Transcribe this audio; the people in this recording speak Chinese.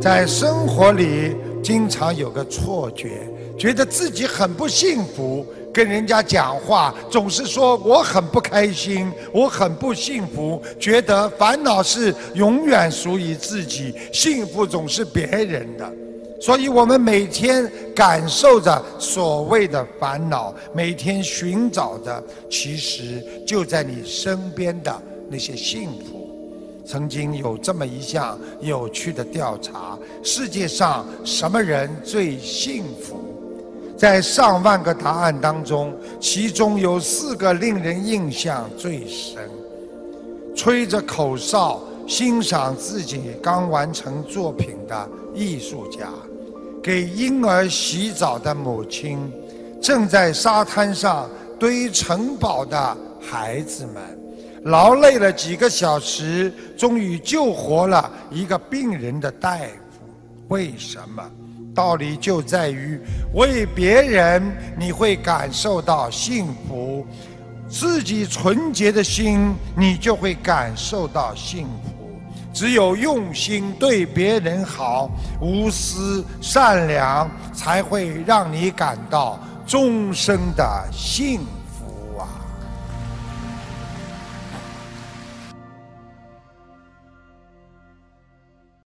在生活里经常有个错觉，觉得自己很不幸福，跟人家讲话总是说我很不开心，我很不幸福，觉得烦恼是永远属于自己，幸福总是别人的。所以我们每天感受着所谓的烦恼，每天寻找的其实就在你身边的那些幸福。曾经有这么一项有趣的调查，世界上什么人最幸福？在上万个答案当中，其中有4个令人印象最深：吹着口哨欣赏自己刚完成作品的艺术家，给婴儿洗澡的母亲，正在沙滩上堆城堡的孩子们，劳累了几个小时，终于救活了一个病人的大夫。为什么？道理就在于为别人，你会感受到幸福；自己纯洁的心，你就会感受到幸福。只有用心对别人好，无私善良，才会让你感到终生的幸福。